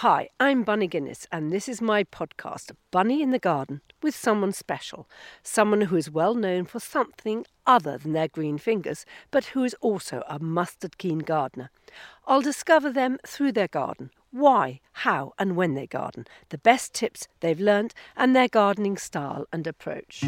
Hi, I'm Bunny Guinness, and this is my podcast, Bunny in the Garden, with someone special. Someone who is well known for something other than their green fingers, but who is also a mustard-keen gardener. I'll discover them through their garden, why, how, and when they garden, the best tips they've learnt, and their gardening style and approach.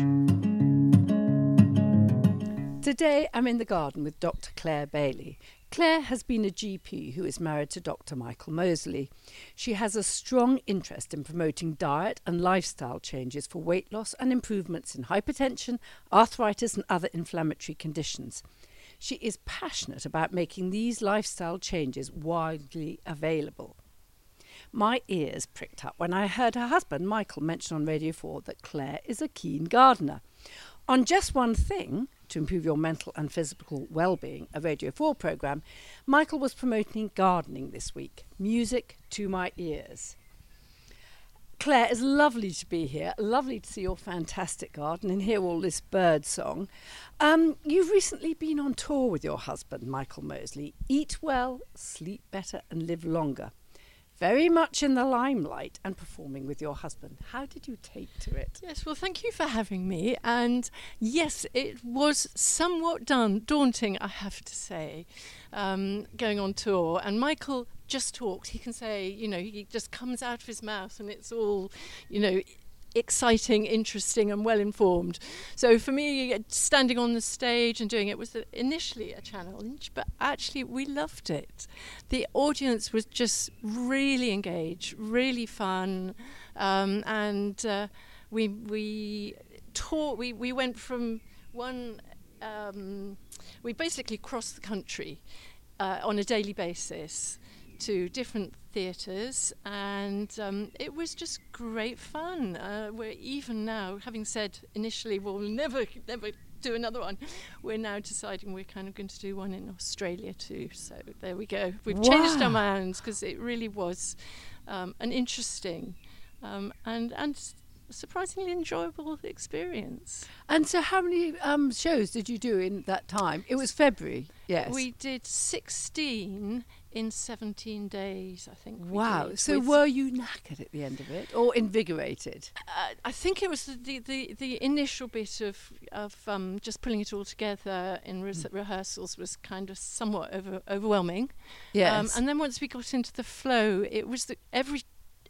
Today I'm in the garden with Dr. Claire Bailey. Claire has been a GP who is married to Dr. Michael Mosley. She has a strong interest in promoting diet and lifestyle changes for weight loss and improvements in hypertension, arthritis and other inflammatory conditions. She is passionate about making these lifestyle changes widely available. My ears pricked up when I heard her husband, Michael, mention on Radio 4 that Claire is a keen gardener. On Just One Thing, to improve your mental and physical well-being, a Radio 4 programme, Michael was promoting gardening this week. Music to my ears. Claire, it's lovely to be here. Lovely to see your fantastic garden and hear all this bird song. You've recently been on tour with your husband, Michael Mosley. Eat well, sleep better and live longer. Very much in the limelight and performing with your husband. How did you take to it? Yes, well, thank you for having me. And yes, it was somewhat daunting, I have to say, going on tour. And Michael just talks. He can say, he just comes out of his mouth and it's all, exciting, interesting and well-informed. So for me, standing on the stage and doing it was initially a challenge, but actually we loved it. The audience was just really engaged, really fun, and we taught. We went from one. We basically crossed the country on a daily basis to different theatres, and it was just great fun. We're even now, having said initially we'll never do another one, we're now deciding we're kind of going to do one in Australia too. So there we go. We've changed our minds because it really was an interesting and surprisingly enjoyable experience. And so how many shows did you do in that time? It was February, yes. We did 16 in 17 days, I think. Wow. So were you knackered at the end of it or invigorated? I think it was the initial bit of just pulling it all together in rehearsals was kind of somewhat overwhelming. Yes. And then once we got into the flow, it was every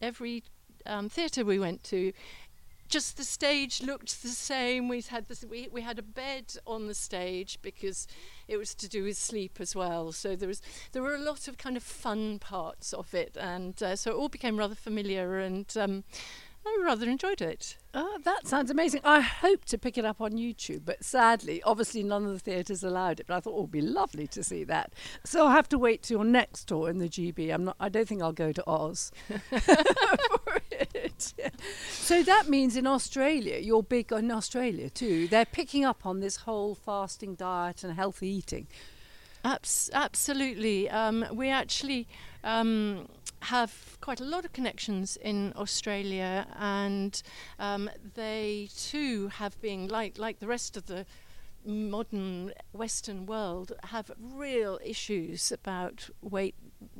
theatre we went to, just the stage looked the same. We had a bed on the stage because it was to do with sleep as well. So there were a lot of kind of fun parts of it, and so it all became rather familiar, and I rather enjoyed it. Oh, that sounds amazing. I hope to pick it up on YouTube, but sadly, obviously none of the theatres allowed it, but I thought it would be lovely to see that. So I'll have to wait till your next tour in the GB. I don't think I'll go to Oz for it. So that means in Australia, you're big in Australia too. They're picking up on this whole fasting diet and healthy eating. Absolutely. We actually have quite a lot of connections in Australia, and they too have been, like the rest of the modern Western world, have real issues about weight,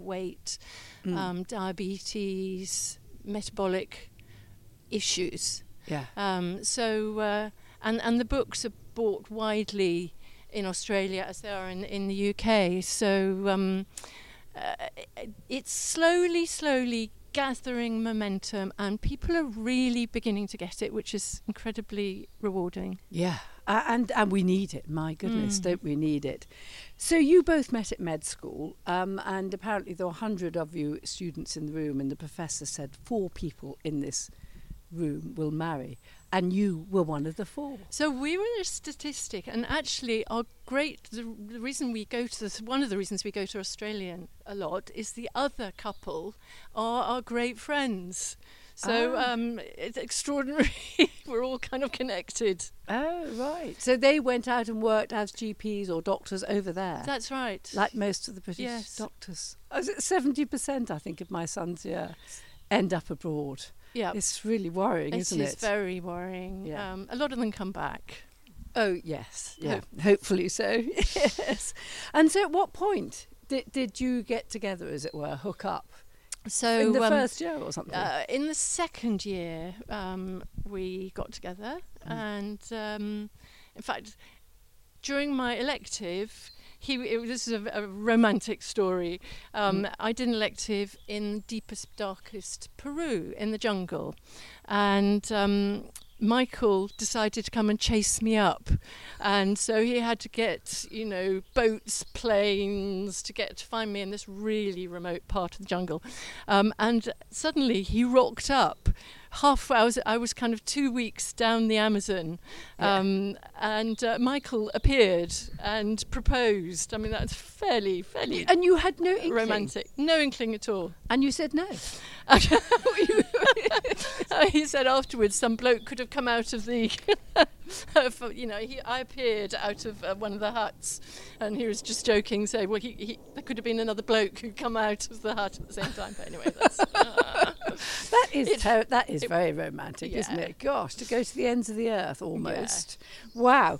diabetes, metabolic issues. Yeah. And the books are bought widely in Australia as they are in the UK. So it's slowly gathering momentum, and people are really beginning to get it, which is incredibly rewarding. Yeah, and we need it. My goodness, don't we need it? So you both met at med school, and apparently there were 100 of you students in the room, and the professor said 4 people in this room will marry, and you were one of the 4. So we were a statistic, and actually the reason we go to one of the reasons we go to Australia a lot is the other couple are our great friends. So it's extraordinary. We're all kind of connected. Oh, right. So they went out and worked as GPs or doctors over there. That's right. Like most of the British doctors. Oh, is it 70%, I think, of my sons end up abroad? Yeah, it's really worrying, isn't it? It is very worrying. Yeah. A lot of them come back. Oh, yes. Yeah, hopefully so. Yes. And so at what point did you get together, as it were, hook up? So in the first year or something? in the second year, we got together, and in fact, during my elective, this is a romantic story. I did an elective in deepest, darkest Peru in the jungle, and Michael decided to come and chase me up, and so he had to get, boats, planes to find me in this really remote part of the jungle, and suddenly he rocked up. I was kind of 2 weeks down the Amazon, and Michael appeared and proposed. I mean, that's fairly And you had no inkling? romantic. No inkling at all. And you said no? He said afterwards some bloke could have come out of the I appeared out of one of the huts, and he was just joking, saying, well, there could have been another bloke who'd come out of the hut at the same time. But anyway, that's that is very romantic, isn't it? Gosh, to go to the ends of the earth almost. Yeah. Wow.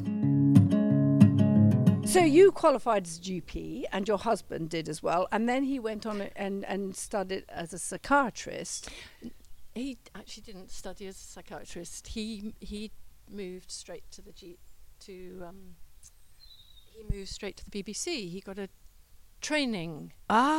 So you qualified as a GP, and your husband did as well, and then he went on and studied as a psychiatrist. He actually didn't study as a psychiatrist. He moved straight to he moved straight to the BBC. He got a training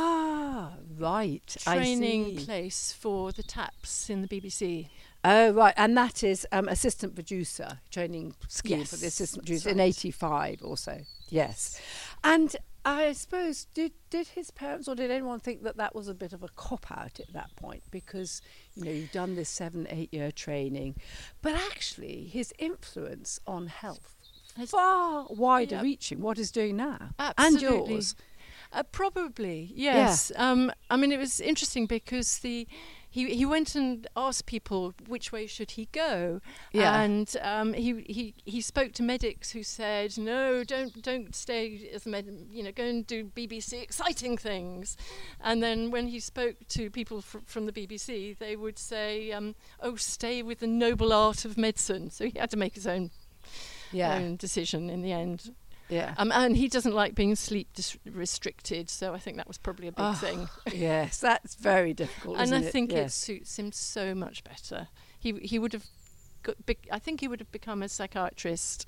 place for the TAPS in the BBC. Oh, right. And that is assistant producer training scheme for the assistant producer in 85 or so. Yes. And I suppose, did his parents or did anyone think that was a bit of a cop-out at that point? Because, you've done this 7-8 year training. But actually, his influence on health far wider reaching what he's doing now. Absolutely. And yours. Probably, yes. I mean, it was interesting because he went and asked people which way should he go, and he spoke to medics who said, no, don't stay as go and do BBC exciting things. And then when he spoke to people from the BBC, they would say, stay with the noble art of medicine. So he had to make his own decision in the end. Yeah. And he doesn't like being sleep restricted, so I think that was probably a big thing. Yes, that's very difficult, and isn't I think it it suits him so much better. He would have I think he would have become a psychiatrist,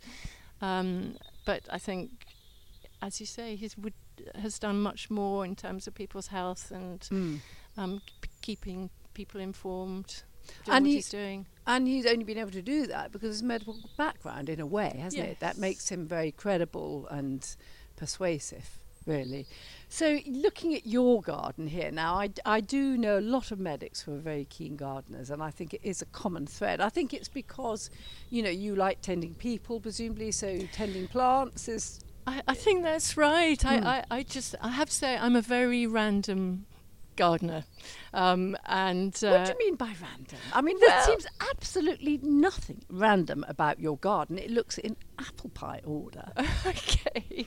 but I think, as you say, has done much more in terms of people's health and keeping people informed. What he's doing. And he's only been able to do that because of his medical background, in a way, hasn't it? That makes him very credible and persuasive, really. So looking at your garden here now, I do know a lot of medics who are very keen gardeners, and I think it is a common thread. I think it's because, you like tending people, presumably, so tending plants is... I think that's right. I have to say I'm a very random gardener. And what do you mean by random? I mean, there seems absolutely nothing random about your garden. It looks in apple pie order. Okay.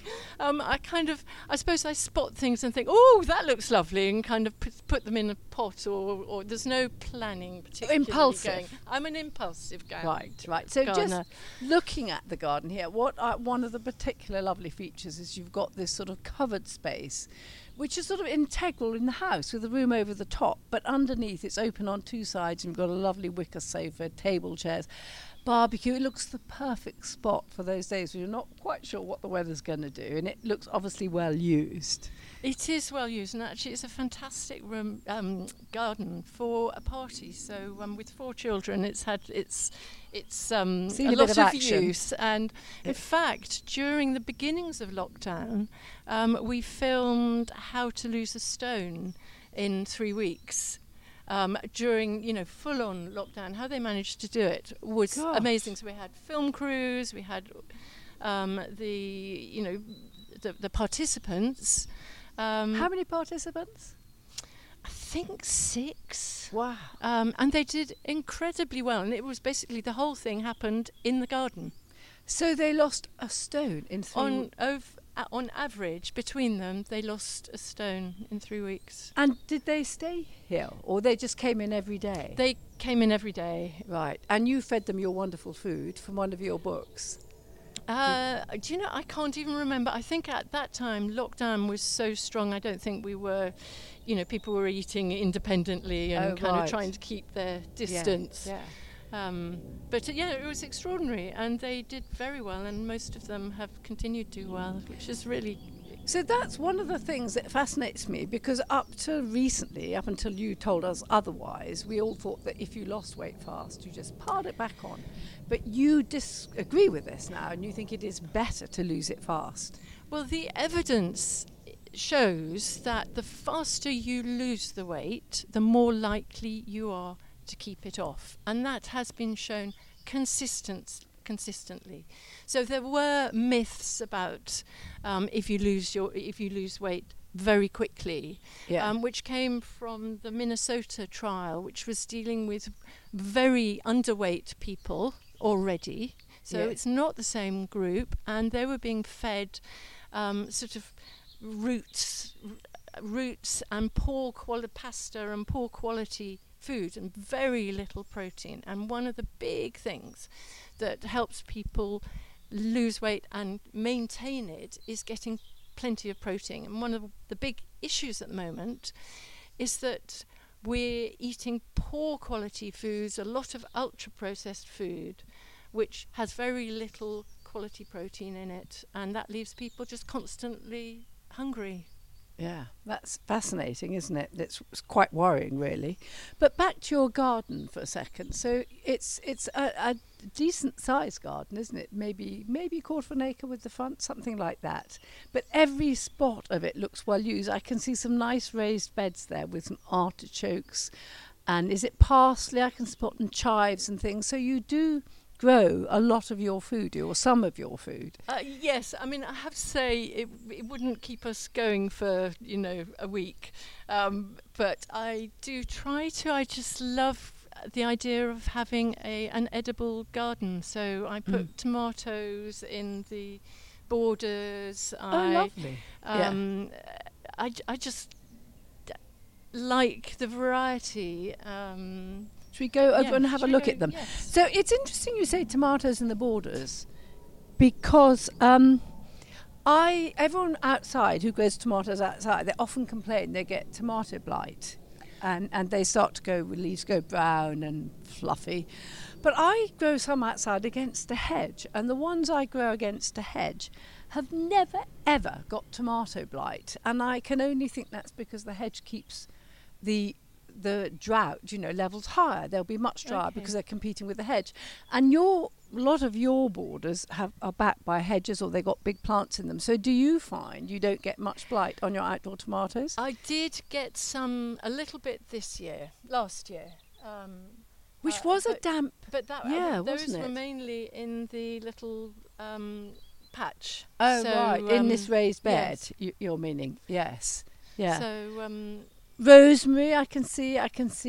I suppose I spot things and think, oh, that looks lovely, and kind of put them in a pot, or there's no planning particularly. Impulsive. I'm an impulsive gardener. Right. So just looking at the garden here, one of the particular lovely features is you've got this sort of covered space, which is sort of integral in the house with a room over the top, but underneath it's open on two sides, and you've got a lovely wicker sofa, table chairs, barbecue. It looks the perfect spot for those days when you're not quite sure what the weather's going to do, and it looks obviously well used. It is well used, and actually it's a fantastic room garden for a party. So with 4 children, it's a lot of use. And in fact, during the beginnings of lockdown, we filmed How to Lose a Stone in 3 weeks. During full-on lockdown, how they managed to do it was amazing. So we had film crews, we had the participants. How many participants? I think 6. Wow. And they did incredibly well, and it was basically the whole thing happened in the garden. So they lost a stone in 3 weeks? On average, between them, they lost a stone in 3 weeks. And did they stay here, or they just came in every day? They came in every day. Right. And you fed them your wonderful food from one of your books? Do you know, I can't even remember. I think at that time, lockdown was so strong, I don't think we were, people were eating independently and kind of trying to keep their distance. But it was extraordinary, and they did very well, and most of them have continued to do well, which is really... So that's one of the things that fascinates me, because up until you told us otherwise, we all thought that if you lost weight fast, you just piled it back on. But you disagree with this now, and you think it is better to lose it fast. Well, the evidence shows that the faster you lose the weight, the more likely you are to keep it off. And that has been shown consistently. So there were myths about if you lose weight very quickly, which came from the Minnesota trial, which was dealing with very underweight people already. So it's not the same group, and they were being fed sort of roots and poor quality pasta and poor quality food and very little protein. And one of the big things that helps people lose weight and maintain it is getting plenty of protein. And one of the big issues at the moment is that we're eating poor quality foods, a lot of ultra processed food, which has very little quality protein in it, and that leaves people just constantly hungry. Yeah, that's fascinating, isn't it? It's quite worrying, really. But back to your garden for a second. So it's a decent sized garden, isn't it? Maybe a quarter of an acre with the front, something like that. But every spot of it looks well used. I can see some nice raised beds there with some artichokes, and is it parsley? I can spot and chives and things. So you do grow a lot of your food, or some of your food. Yes, I mean, I have to say it wouldn't keep us going for a week, but I do try to. I just love the idea of having an edible garden. So I put tomatoes in the borders. Lovely. I just like the variety. Should we go over and have a look at them? Yes. So it's interesting you say tomatoes in the borders, because everyone outside who grows tomatoes outside, they often complain they get tomato blight, and they start to go, leaves go brown and fluffy. But I grow some outside against a hedge, and the ones I grow against a hedge have never ever got tomato blight, and I can only think that's because the hedge keeps the drought, levels higher. They'll be much drier because they're competing with the hedge. And a lot of your borders are backed by hedges, or they got big plants in them. So do you find you don't get much blight on your outdoor tomatoes? I did get a little bit last year. Which was a damp. But those were mainly in the little patch. Oh, so, right, in this raised bed, yes. You're meaning, yes. Yeah. So rosemary, I can see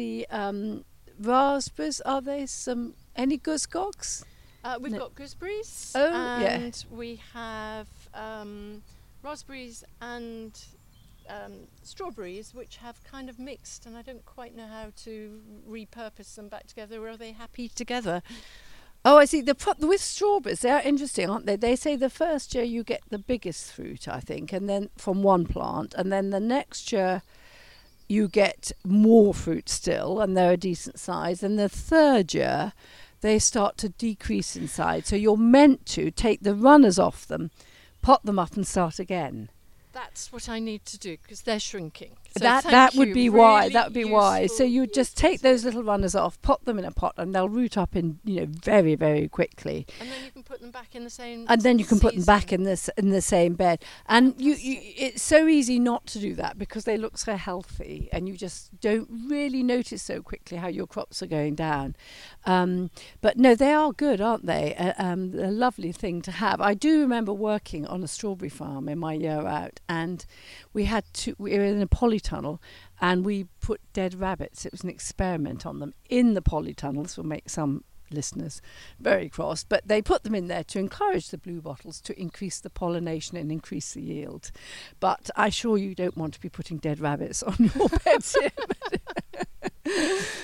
raspberries. Are there any goosegogs? We've got gooseberries. And we have raspberries and strawberries, which have kind of mixed, and I don't quite know how to repurpose them back together. Or are they happy together? Oh, I see. With strawberries, they are interesting, aren't they? They say the first year you get the biggest fruit, I think, and then from one plant, and then the next year you get more fruit still, and they're a decent size. And the third year, they start to decrease in size. So you're meant to take the runners off them, pot them up, and start again. That's what I need to do, because they're shrinking. So that would be why. Really That would be why. So you just take those little runners off, pop them in a pot, and they'll root up in very, very quickly. And then you can put them back in the same. And then you can season. put them back in the same bed. And it's so easy not to do that because they look so healthy, and you just don't really notice so quickly how your crops are going down. But no, they are good, aren't they? A lovely thing to have. I do remember working on a strawberry farm in my year out, and we were in a polytunnel, and we put dead rabbits. It was an experiment on them in the polytunnel. This will make some listeners very cross, but they put them in there to encourage the bluebottles to increase the pollination and increase the yield. But I assure you don't want to be putting dead rabbits on your beds here. But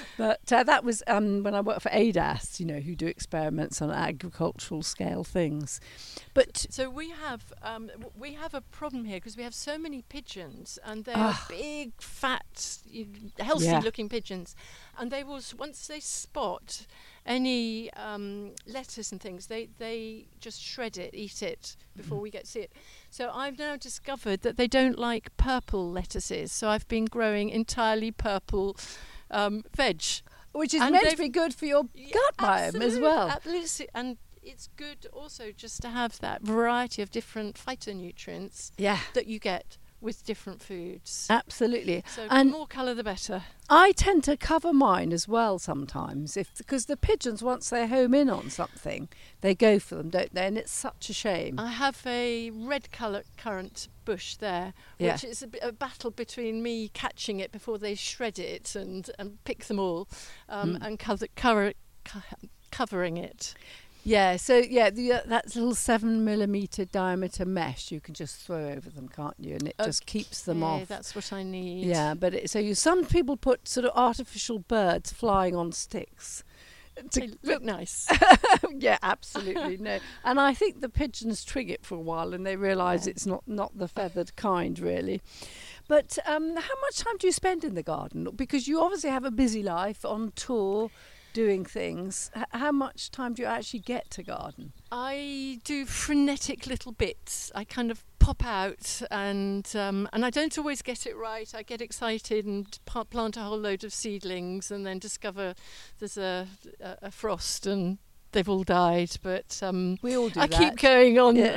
But that was when I worked for ADAS, who do experiments on agricultural scale things. But so we have a problem here because we have so many pigeons, and they're big, fat, healthy-looking pigeons, and they will, once they spot any lettuce and things, they just shred it, eat it before we get to see it. So I've now discovered that they don't like purple lettuces, so I've been growing entirely purple veg. Which is meant to be good for your gut biome as well. Absolutely, and it's good also just to have that variety of different phytonutrients that you get with different foods. Absolutely. So and the more colour the better. I tend to cover mine as well sometimes, because the pigeons, once they home in on something, they go for them, don't they? And it's such a shame. I have a red currant bush there, which is a battle between me catching it before they shred it and pick them all, and covering it. Yeah, so that little 7mm diameter mesh you can just throw over them, can't you? And it just keeps them off. That's what I need. Yeah, but some people put sort of artificial birds flying on sticks. They look nice. Yeah, absolutely. No, and I think the pigeons trig it for a while, and they realise it's not the feathered kind, really. But how much time do you spend in the garden? Because you obviously have a busy life, on tour, doing things. How much time do you actually get to garden? I do frenetic little bits. I kind of pop out and I don't always get it right. I get excited and plant a whole load of seedlings and then discover there's a frost and they've all died. But we all do I that. keep going on. Yeah.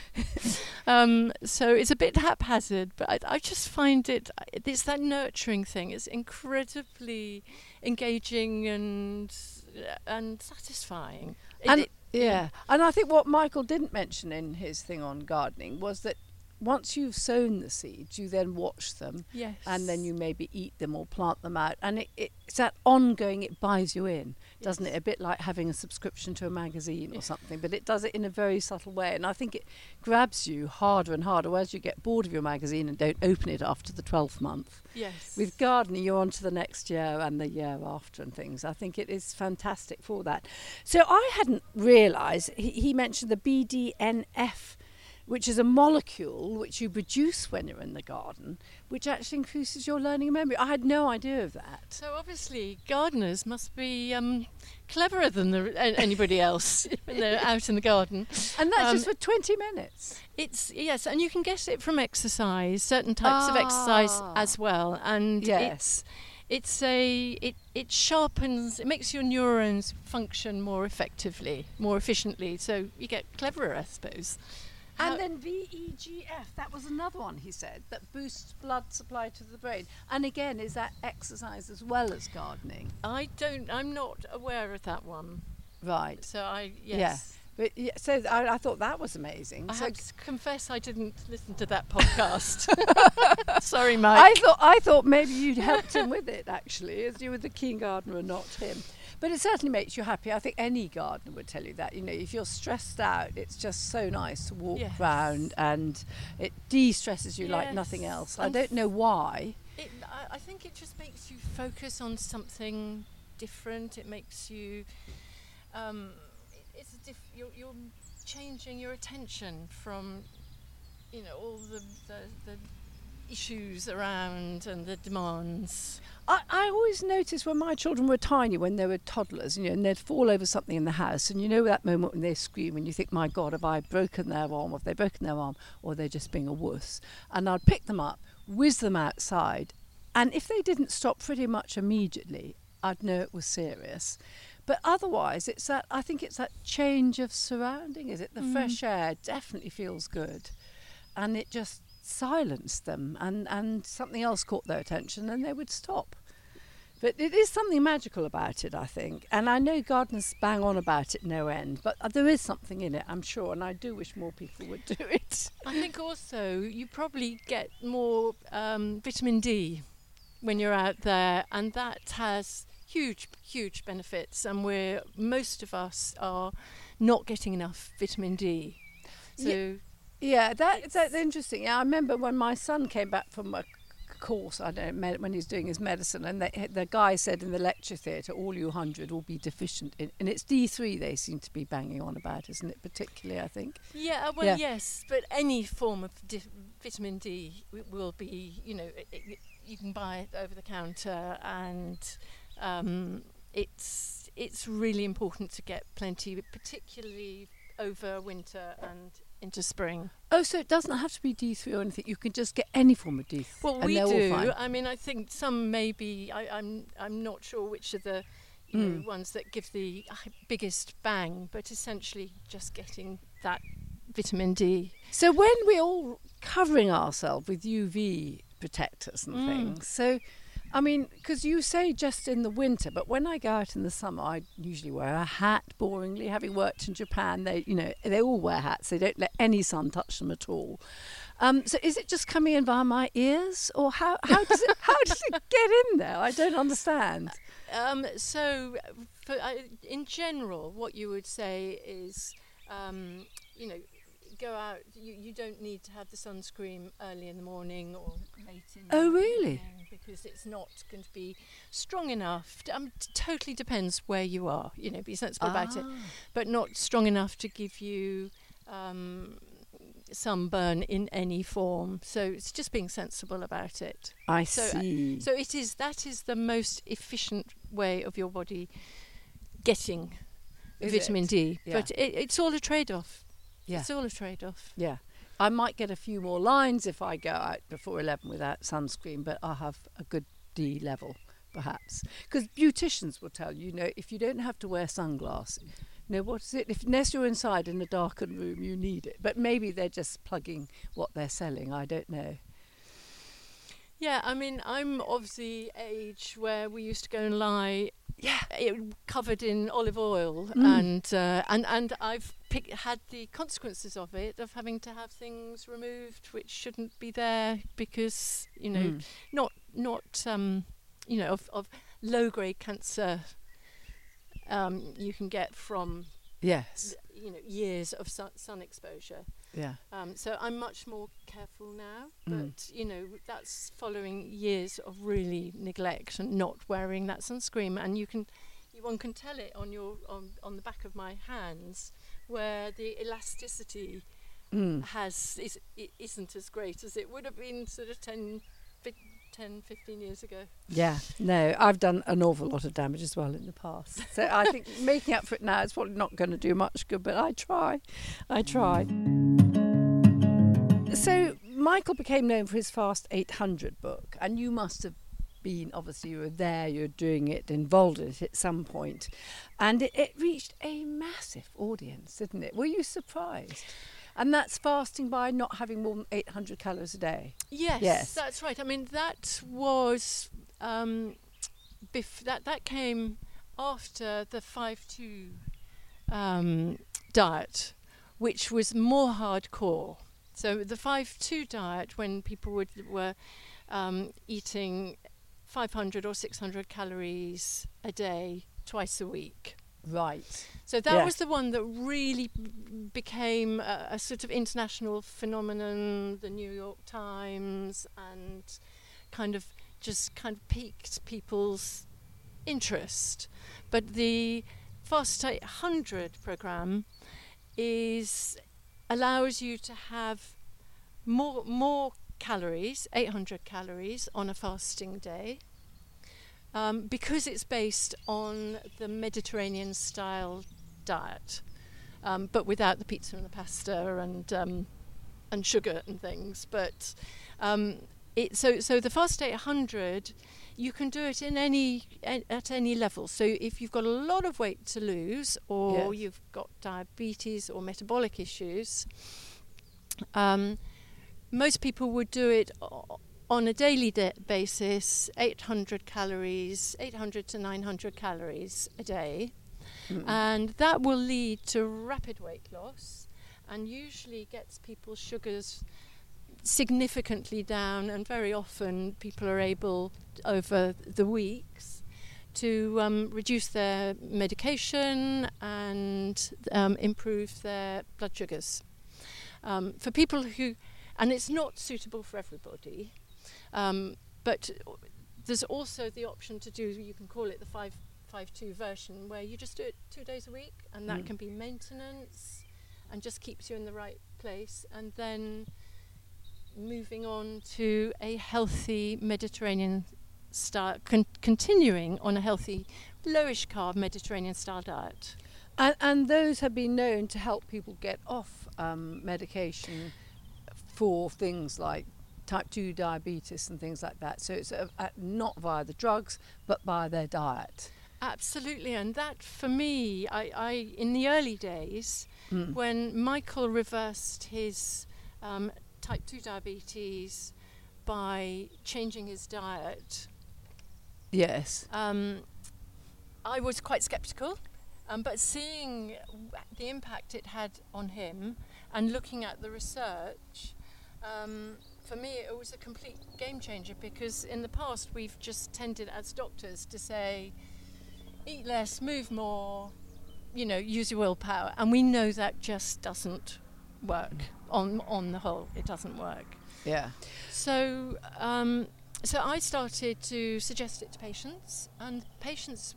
So it's a bit haphazard, but I just find it's that nurturing thing. It's incredibly engaging and satisfying. And I think what Michael didn't mention in his thing on gardening was that once you've sown the seeds, you then watch them, yes, and then you maybe eat them or plant them out, and it's that ongoing. It buys you in, doesn't it? A bit like having a subscription to a magazine or something, but it does it in a very subtle way, and I think it grabs you harder and harder as you get bored of your magazine and don't open it after the 12th month. Yes. With gardening, you're on to the next year and the year after and things. I think it is fantastic for that. So I hadn't realised, he mentioned the BDNF, which is a molecule which you produce when you're in the garden, which actually increases your learning and memory. I had no idea of that. So obviously gardeners must be cleverer than anybody else when they're out in the garden. And that's just for 20 minutes. Yes, and you can get it from exercise, certain types of exercise as well. And it sharpens, it makes your neurons function more effectively, more efficiently. So you get cleverer, I suppose. And then VEGF, that was another one he said, that boosts blood supply to the brain. And again, is that exercise as well as gardening? I'm not aware of that one. Right. So Yeah. But so I thought that was amazing. I so have to confess I didn't listen to that podcast. Sorry, Mike. I thought maybe you'd helped him with it, actually, as you were the keen gardener and not him. But it certainly makes you happy. I think any gardener would tell you that. If you're stressed out, it's just so nice to walk round, and it de-stresses you like nothing else. I don't know why. I think it just makes you focus on something different. It makes you... you're changing your attention from, all the issues around and the demands. I always noticed when my children were tiny, when they were toddlers, and they'd fall over something in the house, and that moment when they scream and you think, my God, have I broken their arm, or have they broken their arm, or they're just being a wuss. And I'd pick them up, whiz them outside, and if they didn't stop pretty much immediately, I'd know it was serious. But otherwise, I think it's that change of surrounding, is it? The fresh air definitely feels good. And it just silenced them, and something else caught their attention, and they would stop. But it is something magical about it, I think. And I know gardeners bang on about it no end, but there is something in it, I'm sure, and I do wish more people would do it. I think also you probably get more vitamin D when you're out there, and that has huge benefits, and most of us are not getting enough vitamin D. So that's interesting. I remember when my son came back from a course, I don't know, when he was doing his medicine, and the guy said in the lecture theatre, all you 100 will be deficient in, and it's D3 they seem to be banging on about, isn't it, particularly, I think? Yeah, well, yes, but any form of vitamin D will be, you can buy it over the counter, and it's really important to get plenty, particularly over winter and into spring. Oh, so it doesn't have to be D3 or anything. You can just get any form of D3. Well, we do. I mean, I think some maybe. I'm not sure which are the ones that give the biggest bang, but essentially just getting that vitamin D. So when we're all covering ourselves with UV protectors and things, so I mean, because you say just in the winter, but when I go out in the summer, I usually wear a hat, boringly. Having worked in Japan, they all wear hats. They don't let any sun touch them at all. So is it just coming in via my ears, or how does it get in there? I don't understand. So, in general, what you would say is, go out. You don't need to have the sunscreen early in the morning or late in the really? evening, because it's not going to be strong enough. Totally depends where you are. Be sensible about it, but not strong enough to give you sunburn in any form. So it's just being sensible about it. I see. So that is the most efficient way of your body getting vitamin D. Yeah. But it's all a trade-off. Yeah. It's all a trade-off. Yeah. I might get a few more lines if I go out before 11 without sunscreen, but I'll have a good D level, perhaps. Because beauticians will tell you, if you don't have to wear sunglasses, what is it? Unless you're inside in a darkened room, you need it. But maybe they're just plugging what they're selling. I don't know. Yeah, I mean, I'm of the age where we used to go and lie covered in olive oil, and I've had the consequences of it, of having to have things removed which shouldn't be there, because of low grade cancer you can get from years of sun exposure. Yeah. So I'm much more careful now, but that's following years of really neglect and not wearing that sunscreen, and one can tell it on the back of my hands, where the elasticity isn't as great as it would have been sort of 10, 15 years ago. Yeah, no, I've done an awful lot of damage as well in the past. So I think making up for it now is probably not going to do much good, but I try. So Michael became known for his Fast 800 book, and you must have been, obviously you were there, you're doing it, involved in it at some point, and it reached a massive audience, didn't it? Were you surprised? And that's fasting by not having more than 800 calories a day. Yes, that's right. I mean, that was that came after the 5-2 diet, which was more hardcore. So the 5-2 diet, when people were eating 500 or 600 calories a day twice a week. Right. So that was the one that really became a sort of international phenomenon, the New York Times, and kind of piqued people's interest. But the Fast 800 program allows you to have more calories, 800 calories on a fasting day. Because it's based on the Mediterranean style diet, but without the pizza and the pasta and sugar and things. But so the Fast 800, you can do it at any level. So if you've got a lot of weight to lose, or you've got diabetes or metabolic issues, most people would do it on a daily basis, 800 to 900 calories a day. And that will lead to rapid weight loss, and usually gets people's sugars significantly down, and very often people are able, over the weeks, to reduce their medication and improve their blood sugars. For people and it's not suitable for everybody. but there's also the option to do, you can call it the 5-5-2 version, where you just do it 2 days a week, and that can be maintenance and just keeps you in the right place, and then moving on to a healthy Mediterranean style, continuing on a healthy lowish carb Mediterranean style diet. And those have been known to help people get off medication for things like type 2 diabetes and things like that. So it's not via the drugs, but via their diet. Absolutely, and that for me, I in the early days, when Michael reversed his type 2 diabetes by changing his diet, yes, I was quite sceptical, but seeing the impact it had on him and looking at the research, for me it was a complete game changer, because in the past we've just tended as doctors to say, eat less, move more, use your willpower, and we know that just doesn't work. On the whole, it doesn't work. Yeah. So so I started to suggest it to patients, and patients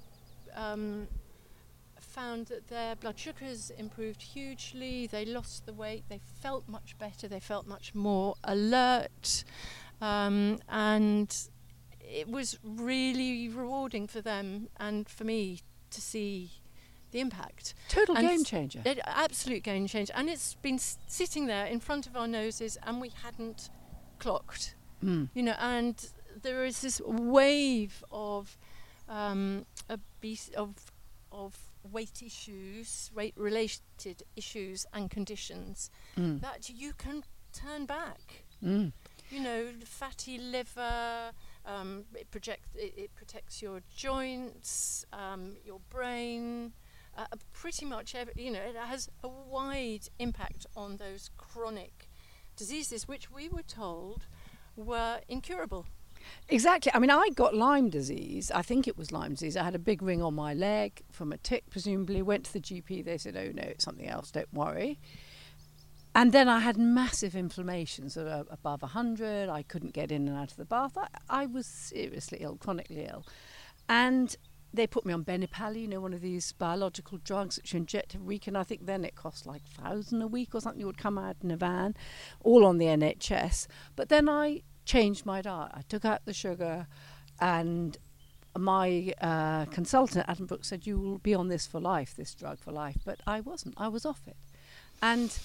found that their blood sugars improved hugely, they lost the weight, they felt much better, they felt much more alert, and it was really rewarding for them and for me to see the impact. Total game changer. Absolute game changer. And it's been sitting there in front of our noses and we hadn't clocked. And there is this wave of weight issues, weight-related issues and conditions that you can turn back. Fatty liver, it protects your joints, your brain, pretty much it has a wide impact on those chronic diseases which we were told were incurable. Exactly. I mean, I got Lyme disease. I think it was Lyme disease. I had a big ring on my leg from a tick, presumably. Went to the GP. They said, oh, no, it's something else. Don't worry. And then I had massive inflammations above 100. I couldn't get in and out of the bath. I was seriously ill, chronically ill. And they put me on Benipali, one of these biological drugs that you inject every week. And I think then it cost like $1,000 a week or something. You would come out in a van, all on the NHS. But then I changed my diet. I took out the sugar, and my consultant, Adam Brooks, said, you will be on this for life, this drug for life. But I wasn't. I was off it. And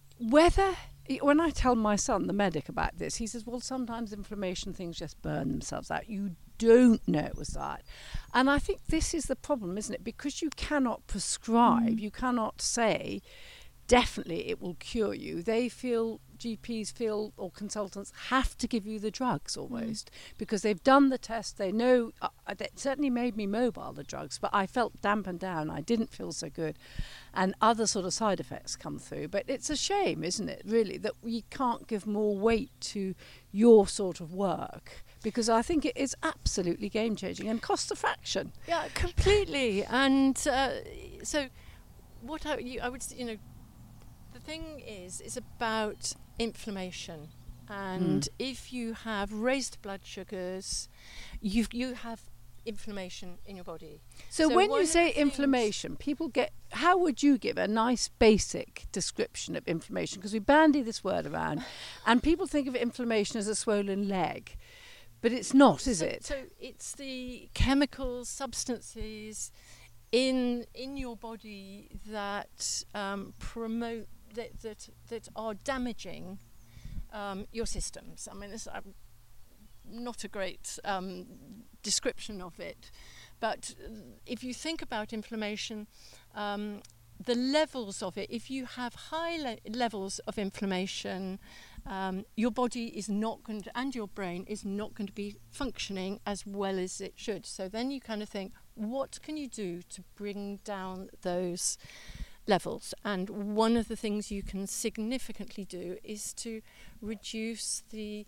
when I tell my son, the medic, about this, he says, well, sometimes inflammation things just burn themselves out. You don't know it was that. And I think this is the problem, isn't it? Because you cannot prescribe, you cannot say, definitely it will cure you. GPs feel, or consultants have to give you the drugs almost, because they've done the test. They know that certainly made me mobile, the drugs, but I felt dampened down. I didn't feel so good, and other sort of side effects come through. But it's a shame, isn't it, really, that we can't give more weight to your sort of work, because I think it is absolutely game changing and costs a fraction. Yeah, completely. And so what I would say, the thing is about inflammation, and if you have raised blood sugars, you have inflammation in your body. So when you say inflammation, how would you give a nice basic description of inflammation? Because we bandy this word around and people think of inflammation as a swollen leg, but it's not, is it? So it's the chemical substances in your body that promote that are damaging your systems. I mean, this not a great description of it, but if you think about inflammation, the levels of it, if you have high levels of inflammation, your body is not going to, and your brain is not going to be functioning as well as it should. So then you kind of think, what can you do to bring down those levels? And one of the things you can significantly do is to reduce the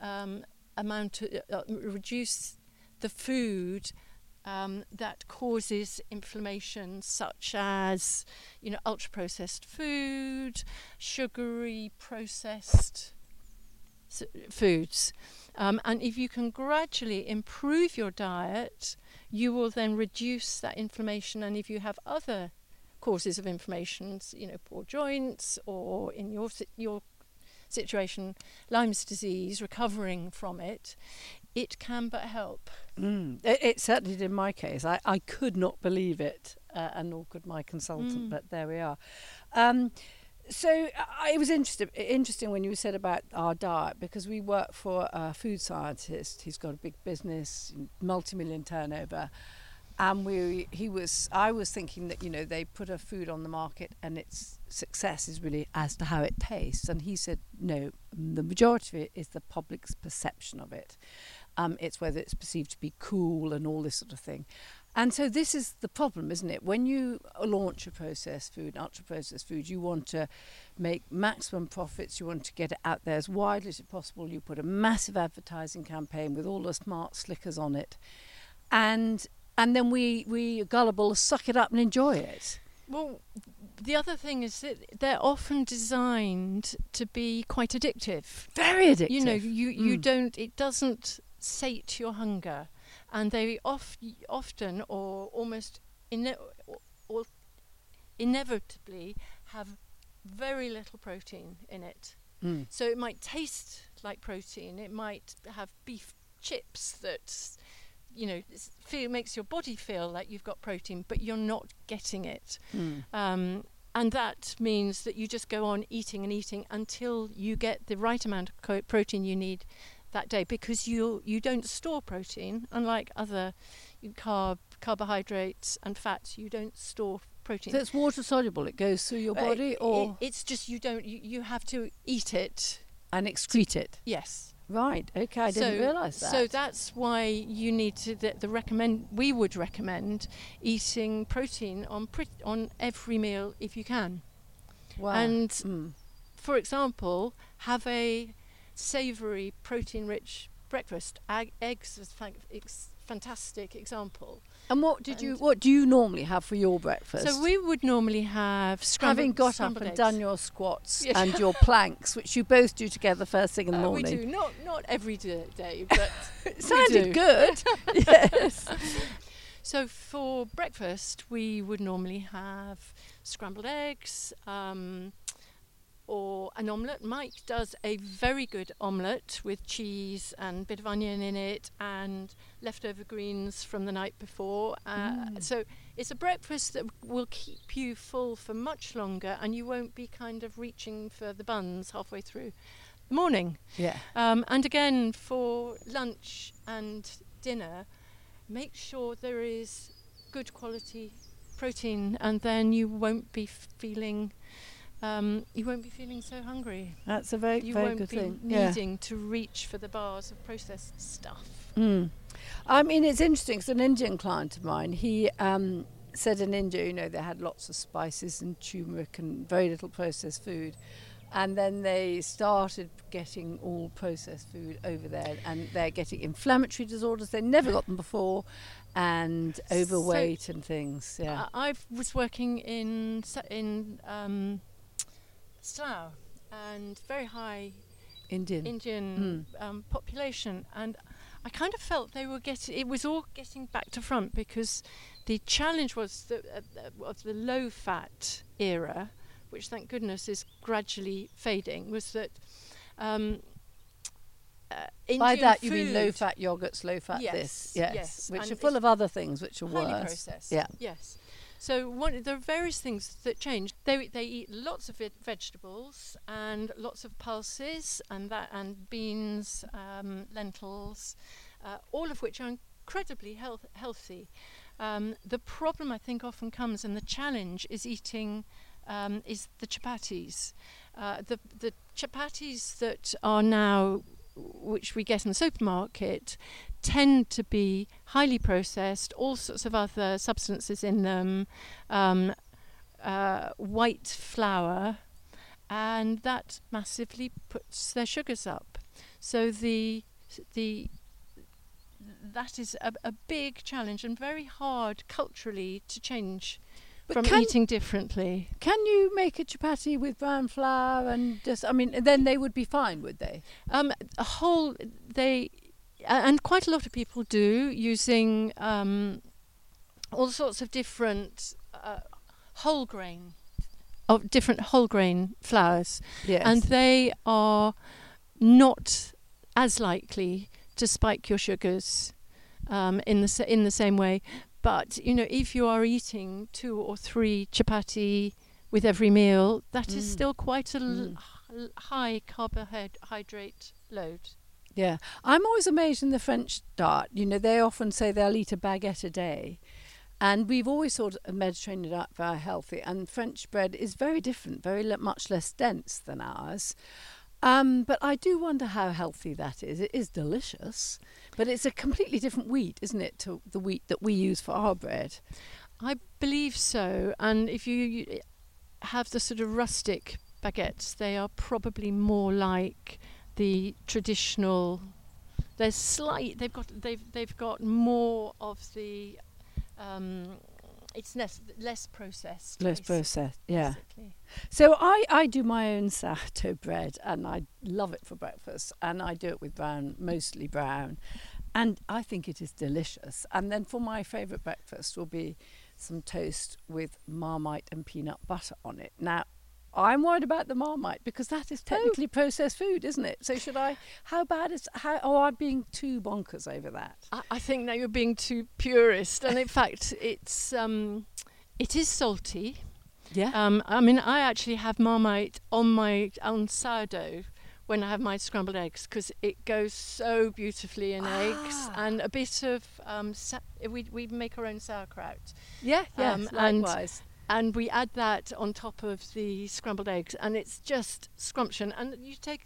reduce the food that causes inflammation, such as ultra processed food, sugary processed foods, And if you can gradually improve your diet, you will then reduce that inflammation. And if you have other causes of inflammation, poor joints, or in your situation, Lyme's disease, recovering from it, it can but help. It certainly did in my case. I could not believe it, and nor could my consultant, but there we are. So it was interesting when you said about our diet, because we work for a food scientist. He's got a big business, multi-million turnover. And I was thinking that, they put a food on the market and its success is really as to how it tastes. And he said, no, the majority of it is the public's perception of it. It's whether it's perceived to be cool and all this sort of thing. And so this is the problem, isn't it? When you launch a processed food, ultra-processed food, you want to make maximum profits. You want to get it out there as widely as possible. You put a massive advertising campaign with all the smart slickers on it. And then we gullible suck it up and enjoy it. Well, the other thing is that they're often designed to be quite addictive. Very addictive. You don't. It doesn't sate your hunger, and they often or almost inevitably have very little protein in it. So it might taste like protein. It might have beef chips that makes your body feel like you've got protein, but you're not getting it. And that means that you just go on eating and eating until you get the right amount of protein you need that day, because you don't store protein, unlike other carbohydrates and fats. You don't store protein. So it's water soluble. It goes through your body, or it's just you have to eat it and excrete it. Yes. Right. Okay. I didn't realise that. So that's why you need to. We would recommend eating protein on every meal if you can. Wow. And for example, have a savoury, protein-rich breakfast. Eggs is fantastic example. And what do you normally have for your breakfast? So we would normally have having got up and eggs. done your squats and your planks, which you both do together first thing in the morning. We do, not every day, but it sounded good. Yes. So for breakfast, we would normally have scrambled eggs, or an omelette. Mike does a very good omelette with cheese and a bit of onion in it and leftover greens from the night before. So it's a breakfast that will keep you full for much longer, and you won't be kind of reaching for the buns halfway through the morning. Yeah. And again, for lunch and dinner, make sure there is good quality protein, and then you won't be feeling so hungry. That's a very good thing. You won't be needing to reach for the bars of processed stuff. I mean, it's interesting, because an Indian client of mine, he said in India, they had lots of spices and turmeric and very little processed food. And then they started getting all processed food over there, and they're getting inflammatory disorders. They never got them before, and overweight and things. Yeah. I was working in Slough, and very high Indian population, and I kind of felt it was all getting back to front, because the challenge was of the low fat era, which thank goodness is gradually fading, was that Indian by that food, you mean low fat yogurts, low fat yes, which and are full of other things which are highly worse. processed. Yeah. Yes. So there are various things that change. They eat lots of vegetables and lots of pulses and beans, lentils, all of which are incredibly healthy. The problem I think often comes, and the challenge is eating is the chapatis. The chapatis that are now, which we get in the supermarket, tend to be highly processed, all sorts of other substances in them, white flour, and that massively puts their sugars up. So that is a big challenge, and very hard culturally to change. from eating differently. Can you make a chapati with brown flour and just? I mean, then they would be fine, would they? And quite a lot of people do, using all sorts of different different whole grain flours. Yes. And they are not as likely to spike your sugars in the same way. But if you are eating 2 or 3 chapati with every meal, that is still quite a high carbohydrate load. Yeah, I'm always amazed in the French diet. They often say they'll eat a baguette a day. And we've always thought a Mediterranean diet very healthy. And French bread is very different, much less dense than ours. But I do wonder how healthy that is. It is delicious, but it's a completely different wheat, isn't it, to the wheat that we use for our bread? I believe so. And if you have the sort of rustic baguettes, they are probably more like the traditional. They've got more of the. It's less processed. Less processed, yeah. Basically. So I do my own sourdough bread, and I love it for breakfast, and I do it with mostly brown, and I think it is delicious. And then for my favourite breakfast will be some toast with Marmite and peanut butter on it. Now, I'm worried about the Marmite because that is technically processed food, isn't it? So I'm being too bonkers over that. I think now you're being too purist, and in fact, it is salty. Yeah. I actually have Marmite on sourdough when I have my scrambled eggs because it goes so beautifully in eggs, and a bit of we make our own sauerkraut. Yeah. Likewise. And we add that on top of the scrambled eggs, and it's just scrumptious. And you take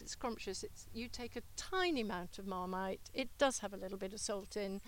a tiny amount of Marmite. It does have a little bit of salt in,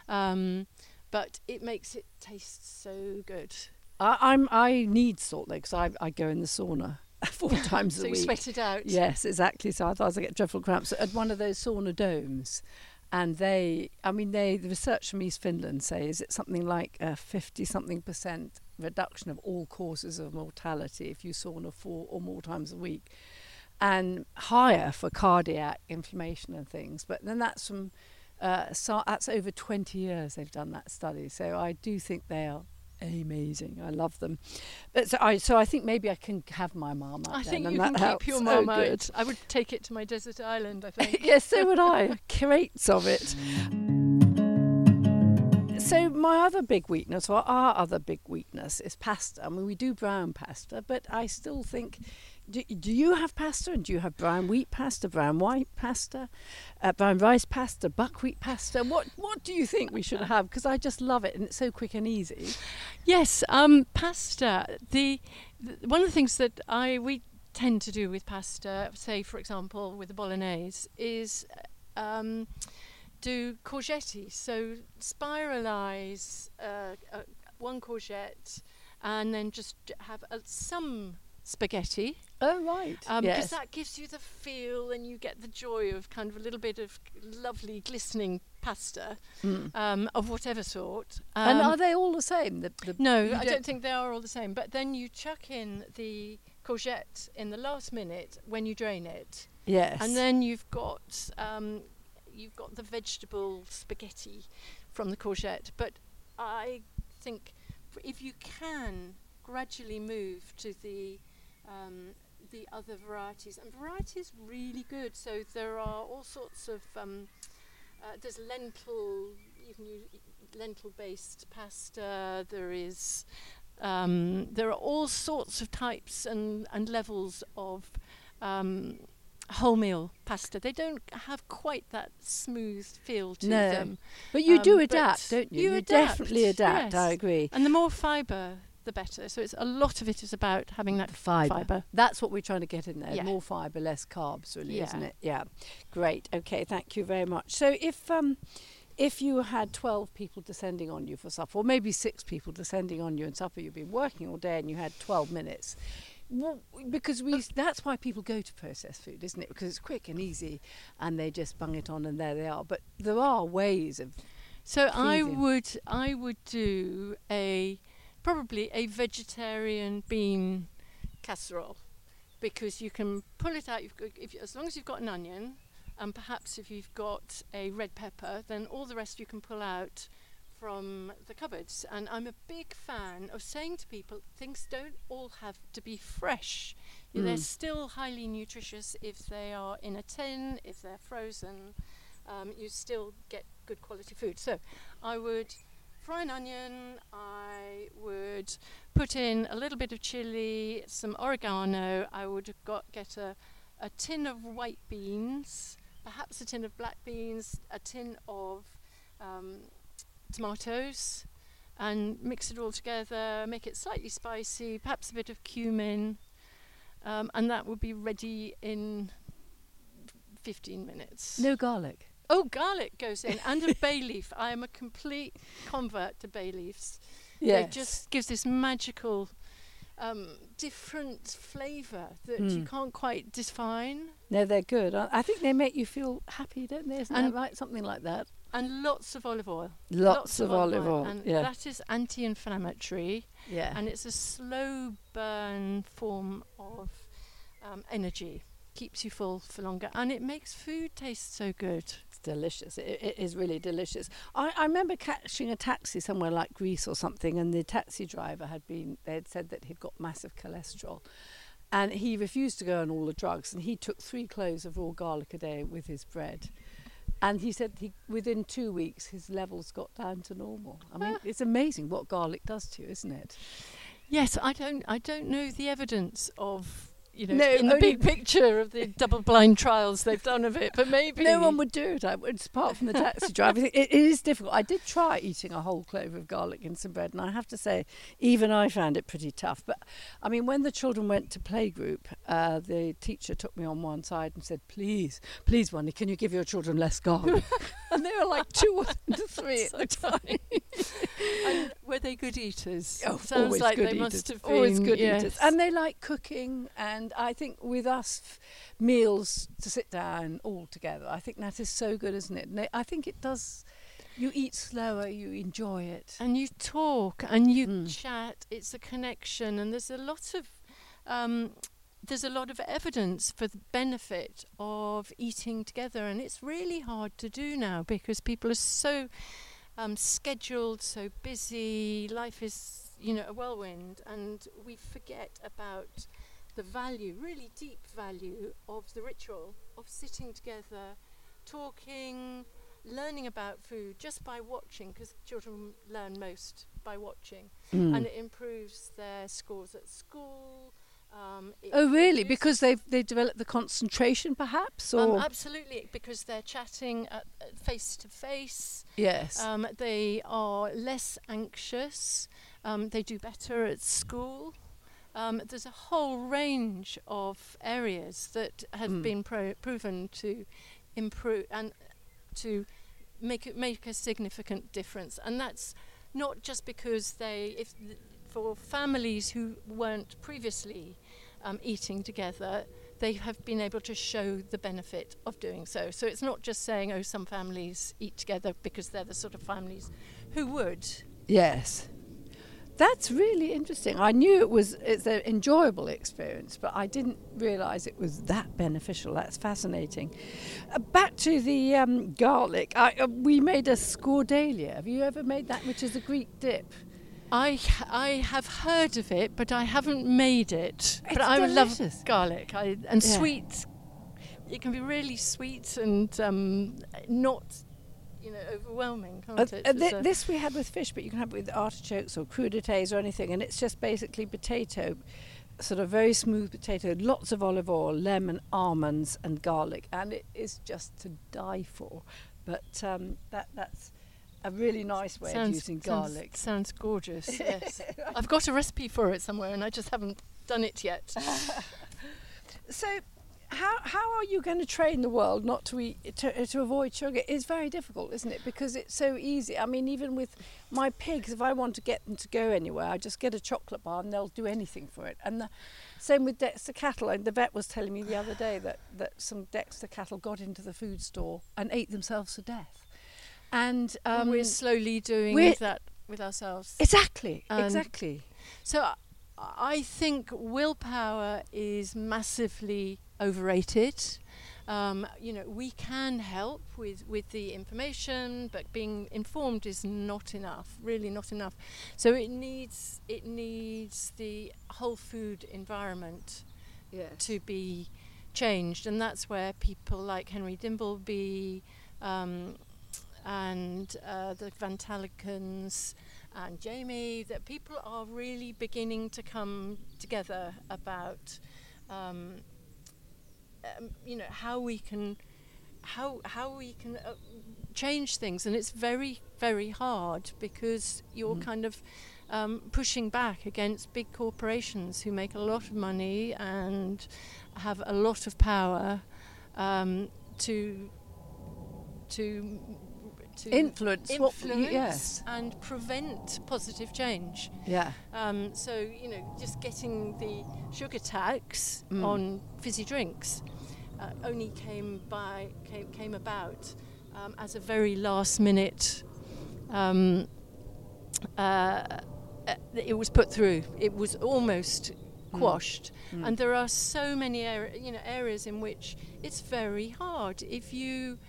but it makes it taste so good. I need salt because I go in the sauna 4 times a week. So you sweat it out. Yes, exactly. So I get dreadful cramps at one of those sauna domes. And the research from East Finland says it's something like a 50-something% reduction of all causes of mortality if you sauna 4 or more times a week, and higher for cardiac inflammation and things. But then that's from that's over 20 years they've done that study. So I do think they are amazing. I love them. But so I think maybe I can have my Marmite. I think then, you and can keep your Marmite. So I would take it to my desert island, I think. yes, so would I. Crates of it. So my other big weakness, or our other big weakness, is pasta. I mean, we do brown pasta, but I still think... Do you have pasta? And do you have brown wheat pasta, brown white pasta, brown rice pasta, buckwheat pasta? What do you think we should have? Because I just love it, and it's so quick and easy. Yes, pasta. One of the things that we tend to do with pasta, say for example with the bolognese, is do courgette. So spiralise 1 courgette, and then just have some spaghetti. Oh, right. Because that gives you the feel, and you get the joy of kind of a little bit of lovely glistening pasta of whatever sort. And are they all the same? No, I don't think they are all the same. But then you chuck in the courgette in the last minute when you drain it. Yes. And then you've got the vegetable spaghetti from the courgette. But I think if you can gradually move to the other varieties, and variety is really good. So there are all sorts of there's you can use lentil-based pasta. There are all sorts of types and levels of wholemeal pasta. They don't have quite that smooth feel to them. But you do adapt, don't you? You definitely adapt, yes. I agree. And the more fibre, the better. So a lot of it is about having that fibre. That's what we're trying to get in there. Yeah. More fibre, less carbs, really, Yeah. isn't it? Yeah. Great. Okay, thank you very much. So if you had 12 people descending on you for supper, or maybe 6 people descending on you in supper, you've been working all day and you had 12 minutes. Because that's why people go to processed food, isn't it? Because it's quick and easy, and they just bung it on, and there they are. But there are ways of. So I would do a probably a vegetarian bean casserole, because you can pull it out. As long as you've got an onion, and perhaps if you've got a red pepper, then all the rest you can pull out from the cupboards. And I'm a big fan of saying to people, things don't all have to be fresh. They're still highly nutritious if they are in a tin, if they're frozen. You still get good quality food. So I would fry an onion, I would put in a little bit of chili, some oregano. I would get a tin of white beans, perhaps a tin of black beans, a tin of tomatoes, and mix it all together, make it slightly spicy, perhaps a bit of cumin, and that would be ready in 15 minutes. No garlic? Oh, garlic goes in, and a bay leaf. I am a complete convert to bay leaves. Yes. It just gives this magical, different flavour that you can't quite define. No, they're good. I think they make you feel happy, don't they? Isn't that right? Something like that. And lots of olive oil. Lots of olive oil. And yeah. that is anti-inflammatory. Yeah. And it's a slow burn form of energy. Keeps you full for longer. And it makes food taste so good. It's delicious. It is really delicious. I remember catching a taxi somewhere like Greece or something, and the taxi driver they had said that he'd got massive cholesterol. And he refused to go on all the drugs, and he took 3 cloves of raw garlic a day with his bread. And he said within 2 weeks his levels got down to normal. I mean, it's amazing what garlic does to you, isn't it? Yes, I don't know the evidence of, in No, the big picture of the double-blind trials they've done of it, but maybe no one would do it. Apart from the taxi driver, it is difficult. I did try eating a whole clove of garlic in some bread, and I have to say, even I found it pretty tough. But I mean, when the children went to playgroup, the teacher took me on one side and said, "Please, Wanda, can you give your children less garlic?" And they were like 2 or 3 at the time. And were they good eaters? Oh, Sounds always like good they eaters. must have been. Always good yes. eaters. And they like cooking, and I think with us, meals to sit down all together, I think that is so good, isn't it? And I think it does. You eat slower, you enjoy it. And you talk and you chat. It's a connection, and there's a lot of evidence for the benefit of eating together, and it's really hard to do now because people are so scheduled, so busy. Life is, a whirlwind, and we forget about the value, really deep value of the ritual of sitting together, talking, learning about food just by watching, because children learn most by watching, and it improves their scores at school. Oh, really? Because they've developed the concentration, perhaps? Or absolutely, because they're chatting face to face. Yes. They are less anxious. They do better at school. There's a whole range of areas that have been proven to improve and to make a significant difference. And that's not just because for families who weren't previously eating together, they have been able to show the benefit of doing so. So it's not just saying, some families eat together because they're the sort of families who would. Yes. That's really interesting. I knew it's an enjoyable experience, but I didn't realise it was that beneficial. That's fascinating. Back to the garlic. We made a scordalia. Have you ever made that, which is a Greek dip? I have heard of it, but I haven't made it. It's but I delicious. love garlic and sweet. It can be really sweet and not, overwhelming, can't it? This we had with fish, but you can have it with artichokes or crudités or anything, and it's just basically potato, sort of very smooth potato, lots of olive oil, lemon, almonds, and garlic, and it is just to die for. But that's a really nice way of using garlic. Sounds gorgeous, yes. I've got a recipe for it somewhere and I just haven't done it yet. So how are you going to train the world not to eat to avoid sugar? It's very difficult, isn't it? Because it's so easy. I mean, even with my pigs, if I want to get them to go anywhere, I just get a chocolate bar and they'll do anything for it. And the same with Dexter cattle. And the vet was telling me the other day that some Dexter cattle got into the food store and ate themselves to death. And we're slowly doing that with ourselves. Exactly. And Exactly. So I think willpower is massively overrated. We can help with the information, but being informed is not enough, really not enough. So it needs the whole food environment to be changed, and that's where people like Henry Dimbleby and the Van Talikens and Jamie, that people are really beginning to come together about how we can change things. And it's very, very hard, because you're kind of pushing back against big corporations who make a lot of money and have a lot of power to influence and prevent positive change. Yeah. So just getting the sugar tax on fizzy drinks only came about as a very last minute. It was put through. It was almost quashed, and there are so many areas in which it's very hard if you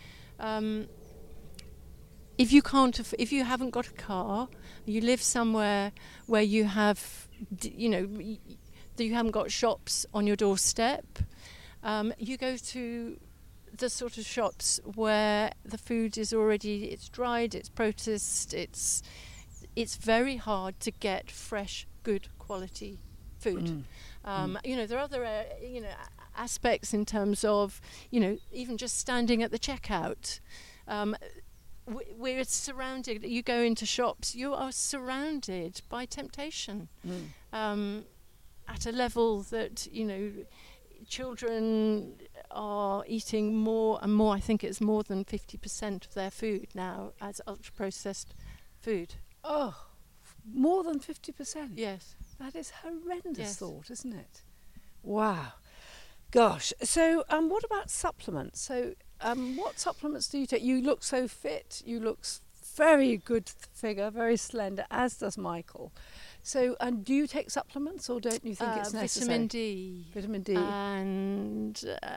haven't got a car, you live somewhere where you have you haven't got shops on your doorstep. You go to the sort of shops where the food is it's dried, it's processed, it's very hard to get fresh, good quality food. There are other aspects in terms of even just standing at the checkout. We're surrounded. You go into shops, you are surrounded by temptation at a level that children are eating more and more. I think it's more than 50% of their food now as ultra-processed food. Oh, more than 50%? Yes. That is horrendous thought, isn't it? Wow. Gosh. So what about supplements? So what supplements do you take? You look so fit. You look very good figure, very slender, as does Michael. So, and do you take supplements, or don't you think it's necessary? Vitamin D. Vitamin D. And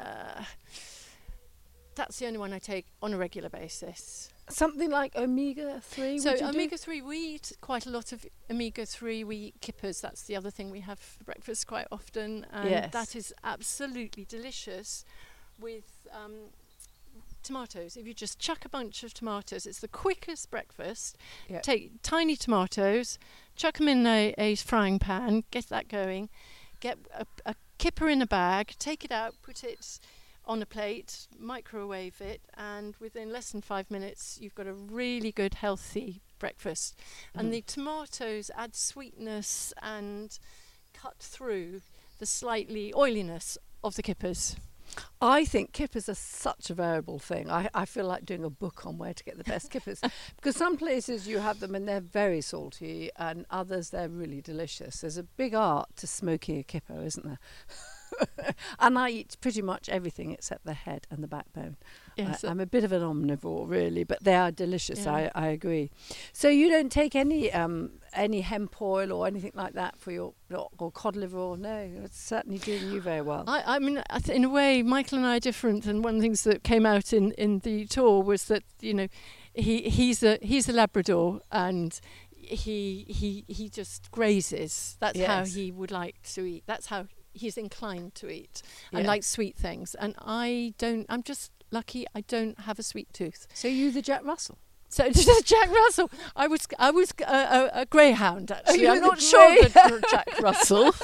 that's the only one I take on a regular basis. Something like omega-3? So omega-3, we eat quite a lot of omega-3. We eat kippers. That's the other thing we have for breakfast quite often. And that is absolutely delicious with tomatoes. If you just chuck a bunch of tomatoes, it's the quickest breakfast. Yep. Take tiny tomatoes, chuck them in a frying pan, get that going, get a kipper in a bag, take it out, put it on a plate, microwave it, and within less than 5 minutes you've got a really good healthy breakfast. And the tomatoes add sweetness and cut through the slightly oiliness of the kippers. I think kippers are such a variable thing. I feel like doing a book on where to get the best kippers, because some places you have them and they're very salty, and others they're really delicious. There's a big art to smoking a kipper, isn't there? And I eat pretty much everything except the head and the backbone. Yes, I'm a bit of an omnivore, really, but they are delicious. Yeah. I agree. So you don't take any hemp oil or anything like that for your or cod liver oil? No, it's certainly doing you very well. I mean, in a way, Michael and I are different. And one of the things that came out in the tour was that he's a Labrador, and he just grazes. That's how he would like to eat. That's how he's inclined to eat and likes sweet things. And I don't. I'm just lucky I don't have a sweet tooth. So you the Jack Russell? So Jack Russell. I was a greyhound, actually. I'm not sure that Jack Russell.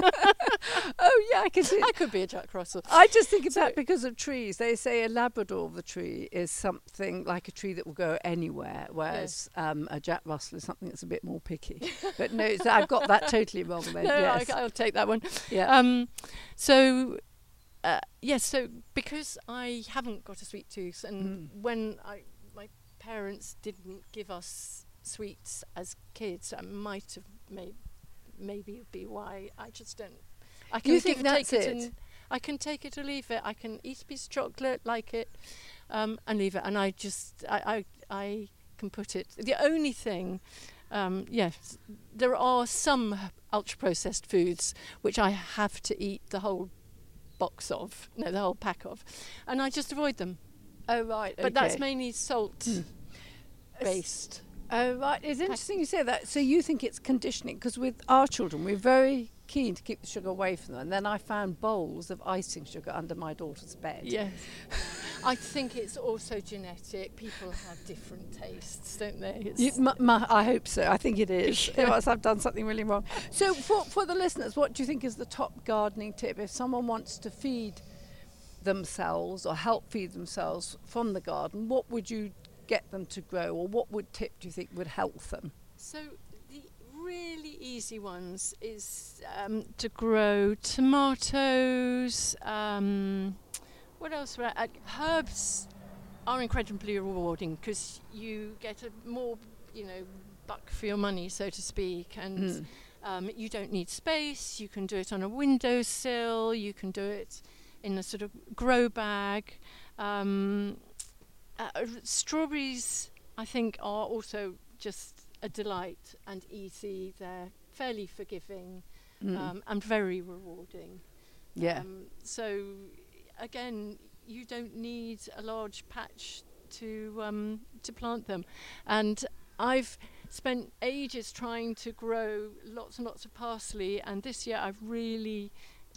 Oh yeah, I can see. I could be a Jack Russell. I just think of that because of trees. They say a Labrador, the tree, is something like a tree that will go anywhere, whereas a Jack Russell is something that's a bit more picky. But no, so I've got that totally wrong. Then. No, yes. I'll take that one. Yeah. So because I haven't got a sweet tooth, and when my parents didn't give us sweets as kids, that might have maybe be why I just don't. I can take it. I can take it or leave it. I can eat a piece of chocolate, like it, and leave it. And I can put it. The only thing yes, there are some ultra-processed foods which I have to eat the whole the whole pack of, and I just avoid them. Oh, right. But that's mainly salt based. Oh, right. It's interesting you say that. So you think it's conditioning? Because with our children, we're very keen to keep the sugar away from them. And then I found bowls of icing sugar under my daughter's bed. Yes. I think it's also genetic. People have different tastes, don't they? I hope so. I think it is. Otherwise I've done something really wrong. So for the listeners, what do you think is the top gardening tip if someone wants to feed themselves or help feed themselves from the garden? What would you get them to grow, or what tip do you think would help them? So the really easy ones is to grow tomatoes. What else? Herbs are incredibly rewarding because you get a more, buck for your money, so to speak, and you don't need space. You can do it on a windowsill. You can do it in a sort of grow bag. Strawberries, I think, are also just a delight and easy. They're fairly forgiving and very rewarding. Yeah. So, again, you don't need a large patch to plant them. And I've spent ages trying to grow lots and lots of parsley, and this year I've really,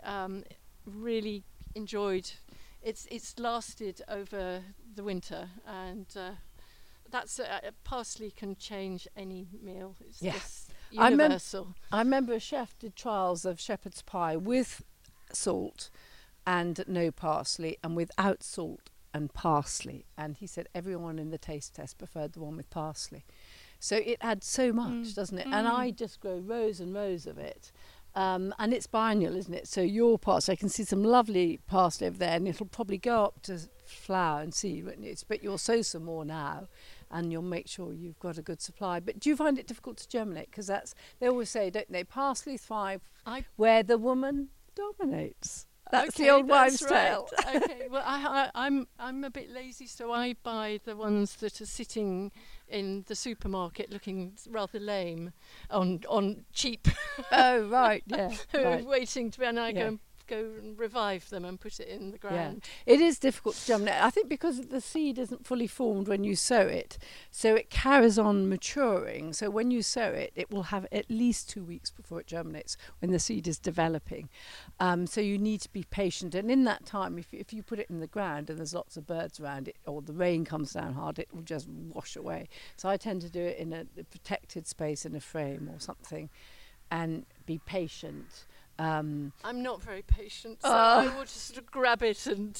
really enjoyed. It's lasted over the winter, and that's parsley can change any meal. It's just universal. I remember a chef did trials of shepherd's pie with salt and no parsley, and without salt and parsley, and he said everyone in the taste test preferred the one with parsley. So it adds so much, doesn't it? And I just grow rows and rows of it. And it's biennial, isn't it? So your parsley, I can see some lovely parsley over there, and it'll probably go up to flower and seed, won't it? But you'll sow some more now, and you'll make sure you've got a good supply. But do you find it difficult to germinate? Because they always say, don't they, parsley thrive where the woman dominates. That's the old wives' tale. Okay, well, I'm a bit lazy, so I buy the ones that are sitting in the supermarket looking rather lame on cheap. Oh, right, yeah. Right. Waiting to be, and I go and revive them and put it in the ground. Yeah. It is difficult to germinate. I think because the seed isn't fully formed when you sow it, so it carries on maturing. So when you sow it, it will have at least 2 weeks before it germinates when the seed is developing. So you need to be patient. And in that time, if you put it in the ground and there's lots of birds around it, or the rain comes down hard, it will just wash away. So I tend to do it in a protected space in a frame or something, and be patient. I'm not very patient, so I will just sort of grab it and.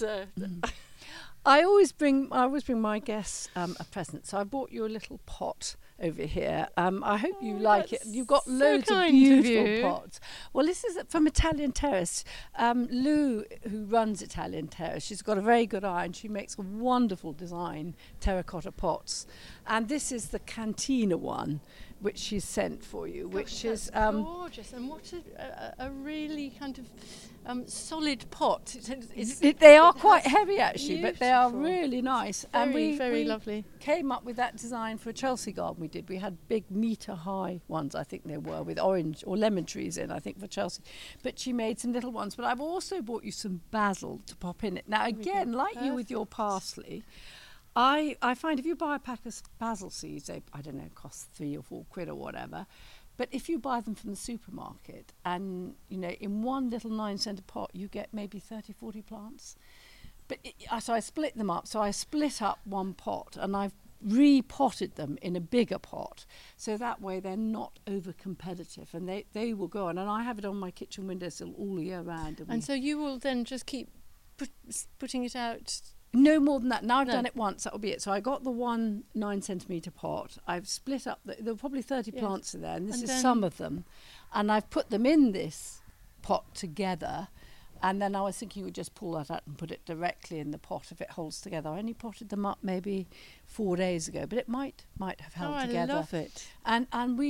I always bring my guests a present. So I bought you a little pot over here. I hope you like it. You've got loads of beautiful pots. Well, this is from Italian Terrace. Lou, who runs Italian Terrace, she's got a very good eye, and she makes wonderful design terracotta pots. And this is the Cantina one, which she's sent for you, which is gorgeous. And what a really kind of solid pot. They are quite heavy actually, but they are really nice. Very, and very lovely. Came up with that design for a Chelsea garden we did. We had big metre high ones, I think they were, with orange or lemon trees in, I think, for Chelsea. But she made some little ones. But I've also bought you some basil to pop in it. Now again, like you with your parsley, I find if you buy a pack of basil seeds, they, I don't know, cost £3 or £4 or whatever. But if you buy them from the supermarket and, in one little 9-centre pot, you get maybe 30, 40 plants. But so I split them up. So I split up one pot and I've repotted them in a bigger pot. So that way they're not over competitive and they will go on. And I have it on my kitchen windowsill all year round. And so you will then just keep putting it out. No more than that. Now I've done it once, that will be it. So I got the 1 9-centimetre pot. I've split up, there were probably 30 plants in there, and this is some of them. And I've put them in this pot together. And then I was thinking you would just pull that out and put it directly in the pot if it holds together. I only potted them up maybe 4 days ago, but it might have held together. I love it. And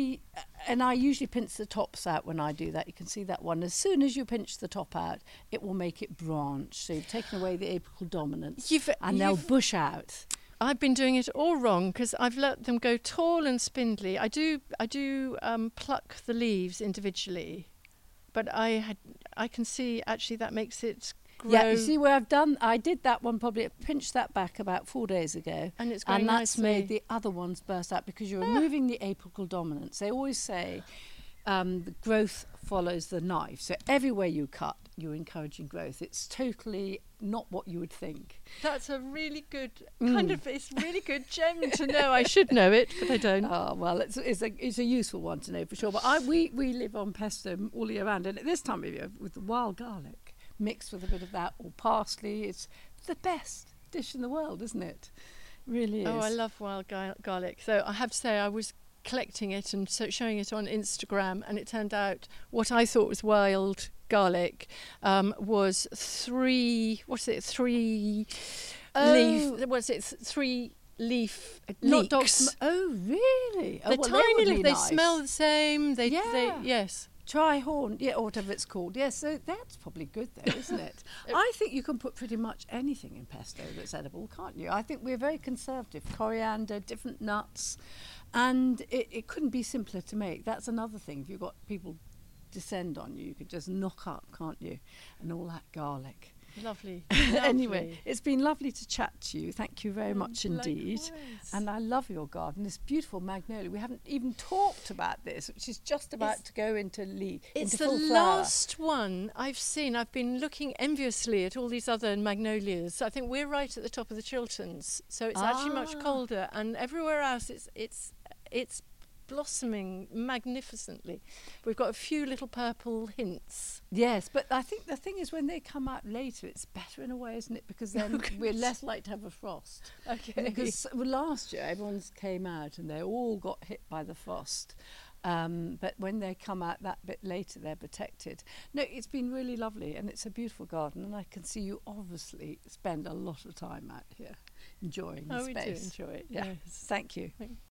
I usually pinch the tops out when I do that. You can see that one. As soon as you pinch the top out, it will make it branch. So you've taken away the apical dominance, and they'll bush out. I've been doing it all wrong because I've let them go tall and spindly. I do pluck the leaves individually, but I can see actually that makes it grow. Yeah, you see where I did that one probably, pinched that back about 4 days ago. And it's growing and that's nicely. made the other ones burst out because you're removing the apical dominance. They always say the growth follows the knife. So everywhere you cut, you're encouraging growth. It's totally not what you would think. That's a really good it's a really good gem to know. I should know it, but I don't. Oh, well, it's a useful one to know for sure. But we live on pesto all year round, and at this time of year with the wild garlic mixed with a bit of that or parsley, it's the best dish in the world, isn't it? It really is. Oh, I love wild garlic. So I have to say I was collecting it and so showing it on Instagram, and it turned out what I thought was wild garlic was three leaf Not leeks. oh, really? They're Oh, well, tiny. they would be They nice. smell the same. They Yeah. yes. Tri-horn, yeah, or whatever it's called. Yes, so that's probably good though, isn't it? I think you can put pretty much anything in pesto that's edible, can't you? I think we're very conservative. Coriander, different nuts, and it couldn't be simpler to make. That's another thing. If you've got people descend on you, you could just knock up, can't you? And all that garlic. Lovely. Anyway, it's been lovely to chat to you. Thank you very much indeed. Likewise. And I love your garden, this beautiful magnolia. We haven't even talked about this, which is just about to go into leaf. It's into the full flower. last one I've seen. I've been looking enviously at all these other magnolias. I think we're right at the top of the Chilterns, so it's actually much colder. And everywhere else, it's blossoming magnificently. We've got a few little purple hints. Yes, but I think the thing is when they come out later, it's better in a way, isn't it? Because then we're less likely to have a frost. Okay. Because last year everyone came out and they all got hit by the frost. But when they come out that bit later, they're protected. No, it's been really lovely and it's a beautiful garden, and I can see you obviously spend a lot of time out here enjoying the Oh, we do space. enjoy it. Yeah. Yes. Thank you.